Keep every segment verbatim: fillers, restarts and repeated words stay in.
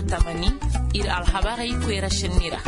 tamani ir alhabarai kwera shinira.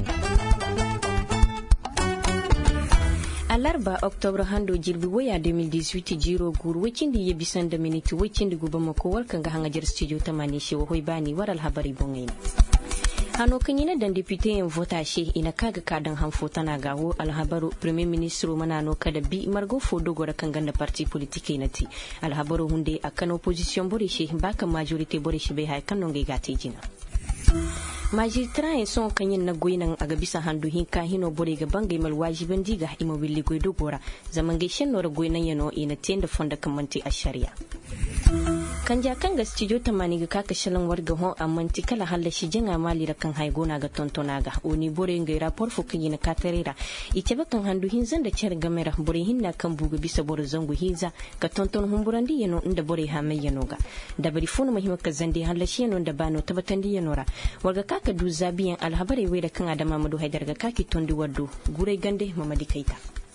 Alarba Octobre hando jilbi waya deux mille dix-huit jiro gur wicindi yebisan da miniti wicindi gubama ko walkan ga hangajar studio tamani shi hoy bani waral habari bongaina. Hano kanyina dan député en vota she ina kaga kadan hanfo tana gawo alhabaru premier ministre manano kada bi margo fodo gora kanganda parti politique nati alhabaru hunde akan opposition bori she baka majorité bori she be hay kanonge gati jina. Magistrat en son kanyin na goyinan aga bisa handu hinka hino bore ga bangai mal wajiban diga imobili goido gora zaman gaishen nora goyinan yano ina tenda fonda kamanti a sharia. Kanja kan ga studio tamani ga kaka shalan warga ho amanti kala halla shi jinga mali da kan haigona ga tontonaga oni bore ngai rapport fo kan yina katarera ite ba kan handu hinzan da cer gamera bore hinna kan buga bisa bore zangu hinza ka tonton humburandi yano inda bore ha mai yano ga da bari funu mahimma ka zande halla shi yano da bano tabatandi yanora warga kaka du zabiyan alhabare wai da kan adama madu haidar ga kaki tondi waddo gure gande mamadi kaita.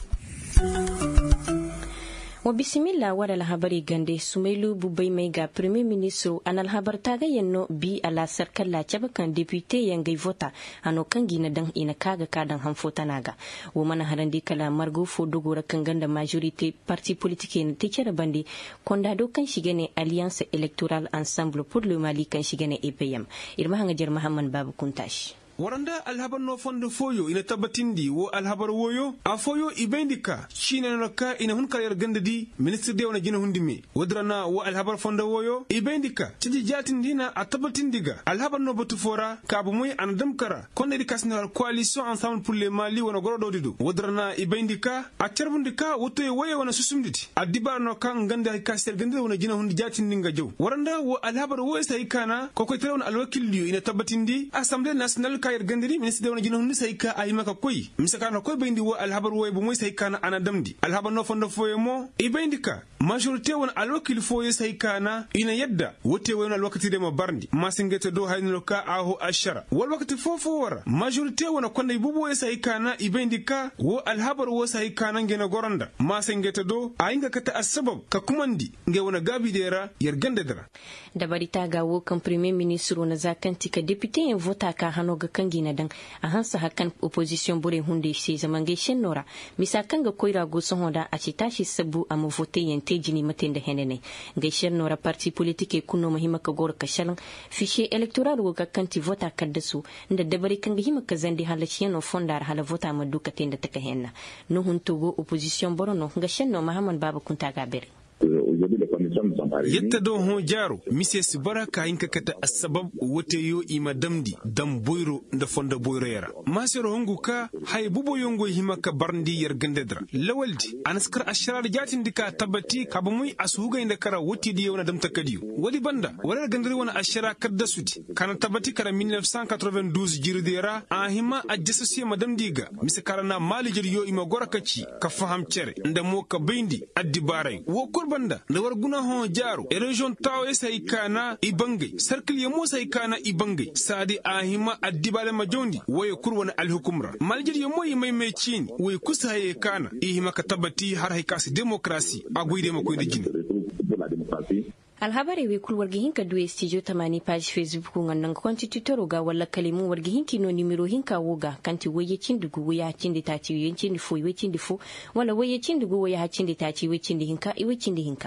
Wa bismillah wala alhabari gande Sumailu Bubai mai ga premier ministre an alhabar ta ga yanno bi ala sarkar la kan député yangai vota ano kan gina dan ina kaga kadan hanfota naga wo mana harandi kala margo fo dogora kan ganda majorité parti politique ne tikere bandi konda do kan shigene alliance électorale ensemble pour le Mali kan shigene E P M irma hanga jar Muhammad Babu Kuntash waranda alhabar no fondo foyo ina tabbatindi wo alhabar woyo a foyo ibendika shine noka ina hun kayar gandadi ministre de wona jina hundimi wadrana wo alhabar fondo woyo ibendika tiji jatindina a tabbatindiga alhabar no batu fora kabu muy an damkara konne di kasnal coalition ensemble pour le Mali wona gorodo didu wadrana ibendika a charbundika woto woyo wona susumditi adibar no kan ganda kasel gandade wona jina hundi jatindinga jow waranda wo alhabar woyo sai kana ko tele wona alwakilliyo ina tabbatindi assemblée nationale kayar gandiri ministre de wona jina hundi sai ka ay maka koy misaka no koy bendi wo alhabar woy bu moy sai kana ana damdi alhabar no fondo foye mo e bendika majorité wona alwakil foye sai kana ina yadda wote wona alwakati de mo barndi masingete do hayno ka aho ashara wal wakati fofo wara majorité wona konde bubo sai kana e bendika wo alhabar wo sai kana ngena goranda masingete do ayinga kata asbab ka kumandi nge wona gabi dera yer gande dara da bari ta gawo kan premier ministre na zakanti ka député en vota ka hano ga kangi na dan a hansa hakan opposition bure hunde sai zaman gaishen nora misa kan ga koira go son hoda a ci tashi sabu a mu vote yente jini matin da henene gaishen nora parti politique kuno mahima ka gor ka shalan fichier electoral go ga kanti vota kaddasu inda da bari kan ga hima ka zandi halashi no fondar hala vota ma duka tinda taka henna no hunto go opposition borono gaishen no Muhammad Baba Kunta Gabere yetta do ho jaro mises baraka inka kata asbab wote yo ima damdi dam boyro nda fonda boyro yara masero hongu ka hay bubo yongo himaka barndi yer gandedra lawaldi anaskar ashrar jatin dika tabati kabumuy asuga inda kara wote di yona dam takadiyo wadi banda wala gandri wana ashara kadda sudi kana tabati kara mille neuf cent quatre-vingt-douze jirdera ahima ajjasasi madam diga misakara na mali jir yo ima gorakaci ka faham cere nda mo ka bendi addi baray wo kurbanda da warguna ho jaro e region taw e sai kana ibangai circle ya mo sai kana ibangai sadi ahima addibale majondi waye kurwana alhukumra maljir ya moyi mai mai cini waye kusa ye kana ihima ka tabati har haikasi demokrasi aguide mako da jini alhabari we kul wargi hinka duwe studio tamani page facebook ngan nan constitutor ga wala kalimu wargi hinki no nimero hinka woga kanti waye cindugu waya cindi taci yen cindi fo we cindi fo wala waye cindugu waya cindi taci we cindi hinka i we cindi hinka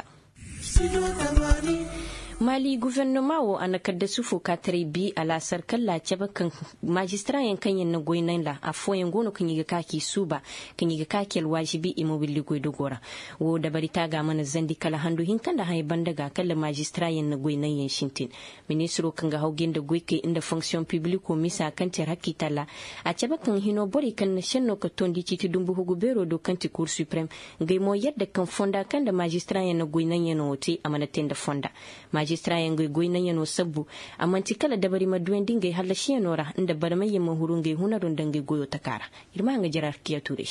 Mali gouvernement wo anakadda sufu katare bi ala sarkal la cabakan magistrat yan kanyen na goyinan la a foyen gono kan yiga kaki suba kan yiga kaki alwajibi imobili goido gora wo da bari ta ga mana zandi kala handu hinkan da hay bandaga kala magistrat yan na goyinan yan shintin ministro kan ga haugen da goike inda fonction publique ko misa kan ter hakitala a cabakan hino bori kan na shenno ka tondi citi dumbu hugu bero do kan ti cour supreme ngai mo yadda kan fonda kan da magistrat yan na goyinan yan wote amana tenda fonda magistrat yan goy nan yano sabbu amma tikala da bari maduen dingai halashi yanora inda barmai yamma hurun gai hunarun dangai goyo takara irma nga jirar kiya turish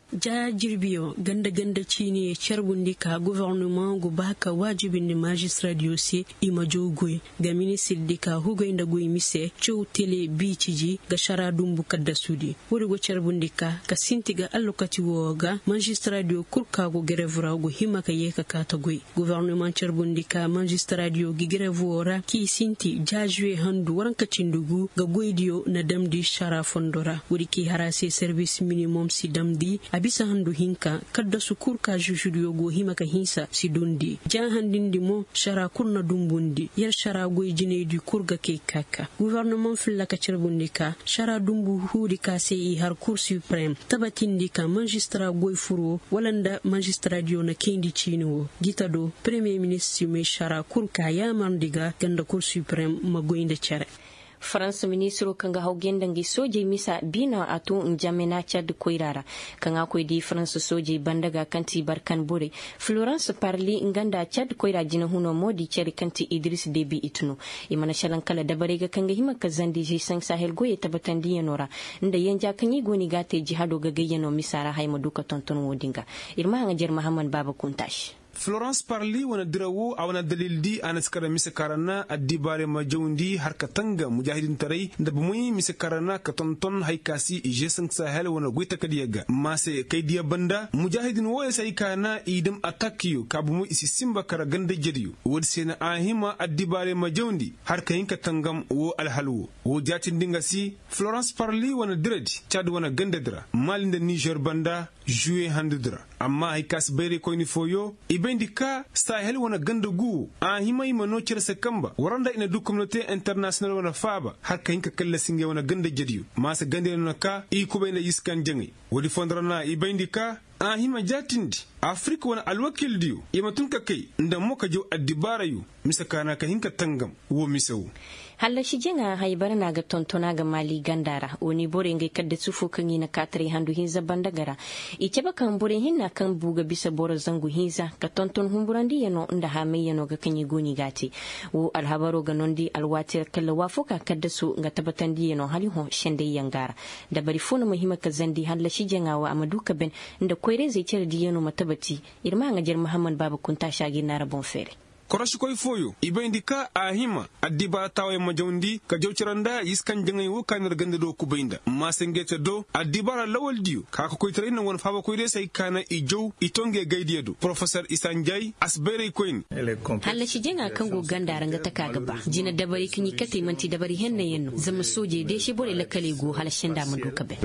ja jirbiyo ganda ganda cini charbundi ka gouvernement go baka wajibin magistrat diosi imajo goy ga ministre dika hugo inda goy mise chow tele bichiji ga shara dumbu kadda sudi wori go charbundi ka ka sintiga allokati woga magistrat dio kurka go grevra go himaka yeka kata goy gouvernement charbundi ka magistrat dio gi grevora ki sinti jajwe handu waranka cindugu ga goy dio na damdi shara fondora wori ki harase service minimum si damdi abisa handu hinka kadda sukur ka jujudio go himaka hinsa sidundi jan handindi mo shara kurna dumbundi yar shara go jine du kurga ke kaka gouvernement filla ka cerbundi ka shara dumbu hudi ka sei har cour supreme tabatindi ka magistrat go furo walanda magistrat dio na kendi chino gitado premier ministre me shara kurka ya mandiga ganda cour supreme magoinda chere France ministro kanga haugen dangi soje misa bina atu njamena chad koirara kanga ko di France soje bandaga kanti barkan bore Florence Parly nganda chad koira jina huno modi cheri kanti Idris Deby itno imana shalan kala dabarega kanga hima kazandi ji sang sahel goye tabatandi yanora nda yanja kanyi goni gate jihado gagayano misara hayma duka tonton wodinga irma hanga jer Muhammad Baba Kuntash Florence Parly wana dirawo a wana dalil di anaskara misa karana addi bare majawndi har katanga mujahidin tarai da bumuyi misa karana ka tonton haikasi je sang sahel wana goita kadiyaga mase kaidiya banda mujahidin woya sai kana idam atakiyo ka bumu isi simba kara ganda jediyo wodsena ahima addi bare majawndi har kayin katangam wo alhalwo wo jatin dingasi Florence Parly wana diredi chad wana ganda dira malinda Niger banda juye handudra amma haikas bere koini foyo ibendika sahel wana ganda gu a hima ima no cire sekamba waranda ina du communauté international wana faba har kayin ka kalla singe wana ganda jadiyo masa gande na ka i kuba ina yiskan jangi wadi fondrana ibendika a hima jatindi Afrika wana alwakil diyo ima tunka kai nda moka jo addibara yu misakana ka hinka tangam wo misawu halla shi jenga haibar na ga tontona ga mali gandara woni bore ngai kadda sufu kan yi na katare handu hinza bandagara ice ba kan bore hinna kan buga bisa boro zangu hinza ka tonton humburandi yano inda ha mai yano ga kanyi goni gati wo alhabaro ga nondi alwatir kala wafuka kadda su ga tabatandi yano hali ho shende yangara da bari fona muhimma ka zandi halla shi jenga wa amaduka ben inda koire zai cire di yano matabati irma nga jer Muhammad Baba Kunta shagi na rabon fere Korashi koy foyo ibendika ahima addiba tawe majawndi ka jawciranda yiskan jangay wo kanir gande do kubainda masengete do addibara lawal diyo ka ko koytare non won faba koyde say kana i jow itonge gaydiyedo professeur Isanjay asbere koyin halla shi jenga kango ganda ranga takaga ba jina dabari kinyi kate manti dabari henne yenno zama soje de shi bore lakale go hala shenda maduka be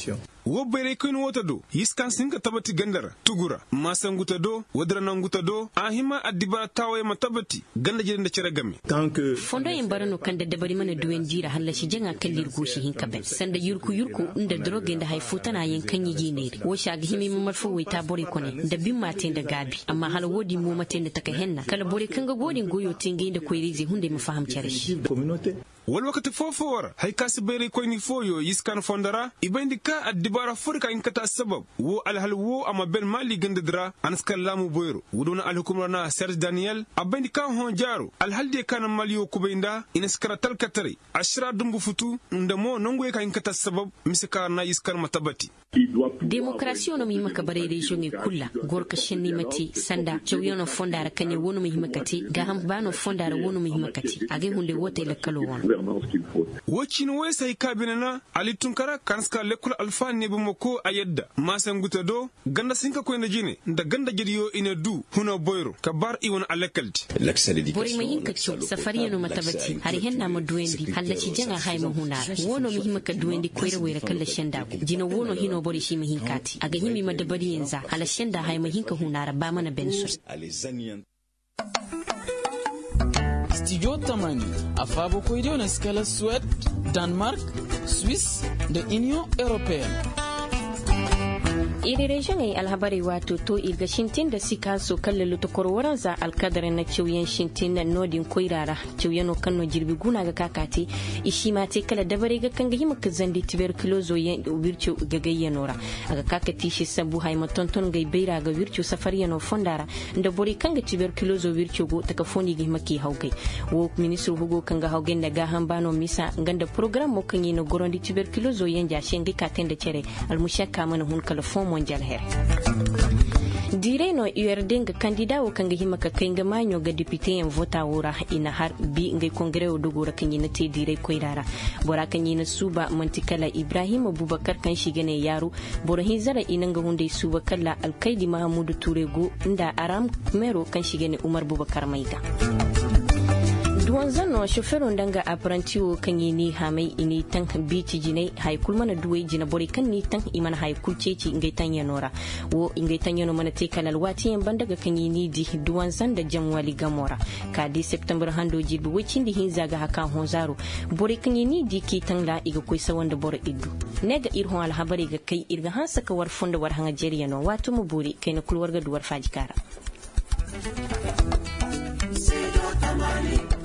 wo bere koyin wota do yiskan singa tabati gandara tugura masanguta do wadra nanguta do ahima addibara tawe tabati ganda jirin da cire game fondo yin barano kan da dabari mana duwen jira halla shi jenga kallir goshi hinka ben sanda yurku yurku inda droge da haifu tana yin kanyi gineri wo shaga himi mu marfu wai ta bore ko ne da bin maten da gabi amma hal wodi mu maten da taka henna kala bore kan ga godin goyo tingi da koyrizi hunde mu fahamcare shi wal wakati fofo wara hay kasi bere ko ni foyo yiskan fondara ibendika addibara furka in kata sabab wo alhal wo ama ben mali gandadra anskal lamu boyro wuduna alhukumrana Serge Daniel abendika hon jaro alhalde kana maliyo kubenda inaskara talkatari ashra dumbu futu ndamo nongwe ka in kata sabab misika na yiskan matabati demokrasiyo no mihima kabare region e kulla gorka shenni mati sanda chawyono fondara kanye wono mihima kati gaham bano fondara wono mihima kati age hunde wote la kalo wono wacin wesa ikabinana ali tunkara kanska lekul alfa ne bu mako ayedda masan gutado ganda sinka ko ina jine da ganda jediyo ina du huno boyro kabar iwon alekalti bori mahin kacho safari no matabati hari henna mo duendi halla ci janga haymo hunara wono mihima ka duendi koyre wera kala shenda jino wono hino bori shi mihin kati aga himi madabari yanza hala shenda haymo hinka hunara ba mana benso Studio Tamani a fabo koyde na skala Suède, Danemark, Suisse da Union Européenne. iri region ay alhabari wato to irga shintin da sika so kallalu to korwaran za alkadar na ciuyen shintin na nodin koirara ciuyeno kanno jirbi guna ga kakati ishima te kala dabare ga kanga hima kazandi tuberculosis yen wircho gagayyanora aga kakati shi sabu hayma tonton gai beira ga wircho safariyano fondara nda bori kanga tuberculosis wircho go taka foni ga maki haugai wo ministru hugo kanga haugen da ga hambano misa nganda program mo kanyi no gorondi tuberculosis yen ja shengi katende cere almushaka mana hun kala fomo mondial her dire no U R D nga kandida wo kanga hima ka kainga manyo ga député en vota wora ina har bi ngai kongre o dugura kanyina te dire koirara bora kanyina suba mantikala Ibrahim Abubakar kan shigane yaro bora hizara ina nga hunde suba kala alkaidi Mahamudu Turego nda aram mero kan shigane Umar Bubakar Maiga duwan zanno shofero ndanga apprenti o kanyini hamai ini tan biti jinai hay kulmana duwe jina bori kan ni tan imana hay kulceci ngai tanya nora wo ngai tanya no mana te kalal wati en bandaga kanyini di duwan zanda jamwali gamora ka di september hando jibu wicindi hinzaga haka honzaro bori kanyini di ki tan la iga koy sawanda boro iddu nega irhon al habari ga kai irga hansa ka war fonda war hanga jeriya no wato mu buri kai na kulwarga duwar fajikara.